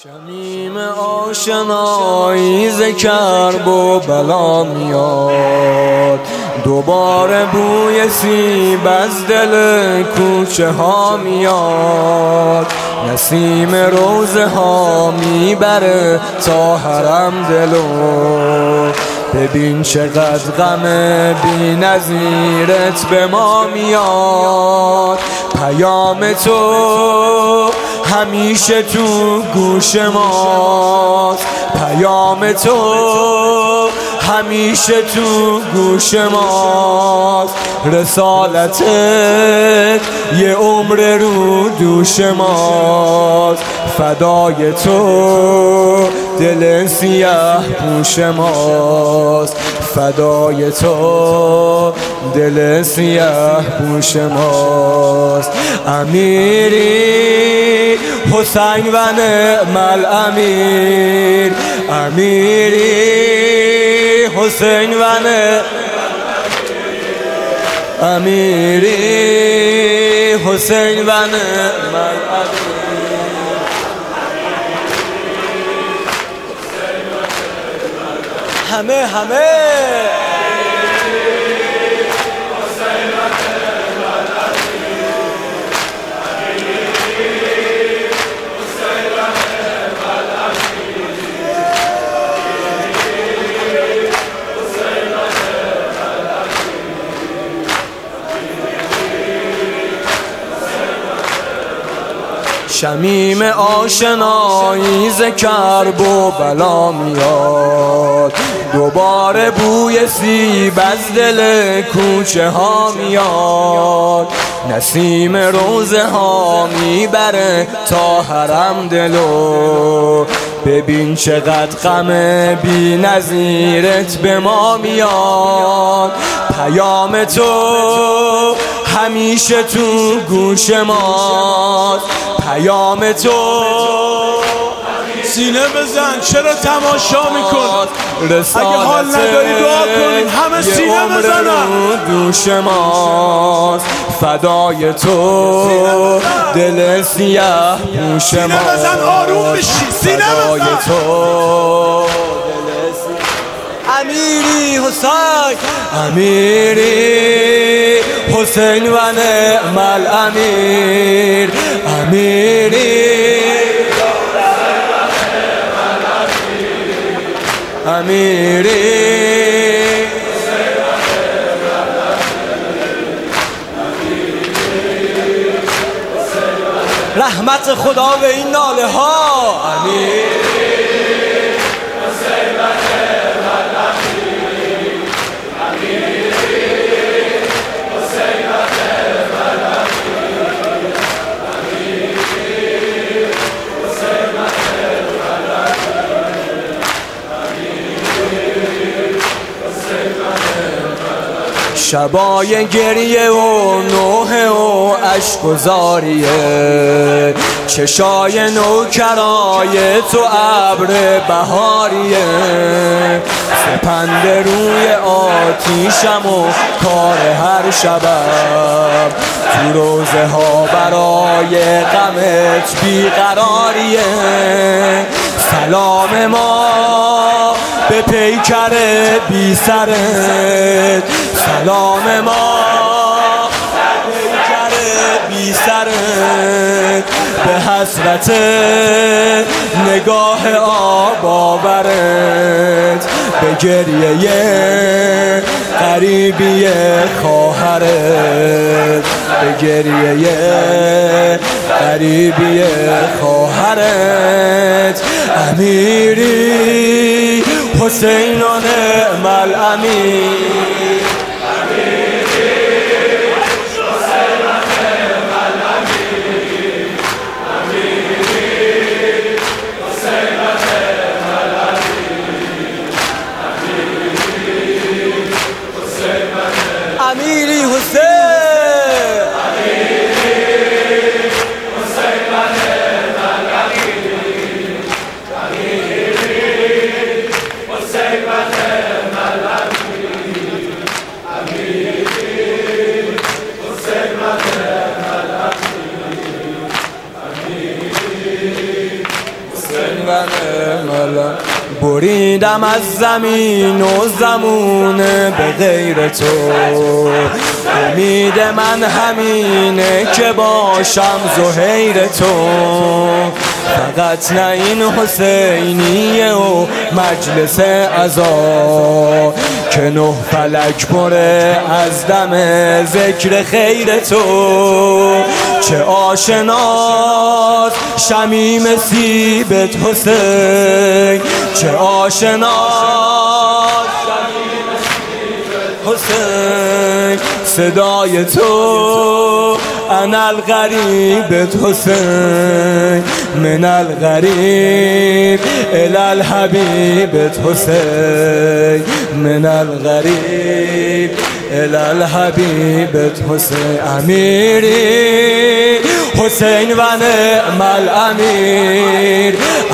شمیم آشنایی ز کرب و بلا میاد، دوباره بوی سیب از دل کوچه ها میاد، نسیم روزه ها میبره تا حرم دلو. ببین چقدر غم بی نظیرت به ما میاد، پیام تو همیشه تو گوش ماست، پیام تو همیشه تو گوش ماست، رسالتت یه عمر رو دوش ماست، فدای تو دل سیاه پوش ماست، فدای تو دل سیاه پوش ماست. امیری حسین و نعم الامیر، امیری حسین و نعم امیری حسین و نعم الامیر. همه شمیم آشنایی ز کرب و بلا میاد، دوباره بوی سیب از دل کوچه ها میاد، نسیم روزه ها میبره تا حرم دلو. ببین چقدر غم بی نظیرت به ما میاد، پیام تو همیشه تو گوش ماست، پیام تو سینه بزن، چرا تماشا میکن؟ اگه حال نداری دعا کنید، همه سینه بزنن. دوش ماست، فدای تو دل سیاه پوش ماست، سینه بزن آروم بشی، سینه فدای بزن. تو امیری حسین، امیری حسین و نعم الامیر، امیری امیری رحمت خدا به این ناله ها. شبای گریه و نوحه و عشق و زاریه، چشای نوکرای تو ابر بهاریه، سپند روی آتیشم و کار هر شبم، تو روزه ها برای غمت بیقراریه، سلام ما به پیکر بی سرت، سلام ما به پیکر بی سرت، به حسرت نگاه آب آورت، به گریه غریبی خواهرت، به گریه غریبی خواهرت. امیری حسین و نعم الامیر، امیری حسین بریدم از زمین و زمون به غیر تو، امید من همینه که باشم زهیر تو. فقط نه این حسینیه و مجلس عزا که نه فلک پره از دم ذکر خیر تو. چه آشناست شمیم سیبت حسین، چه آشناست شمیم سیبت حسین. صدای تو انا الغریبت حسین، من الغریب الی الحبیبت حسین، من الغریب الی الحبیبت حسین. امیری حسین و نعم الامیر،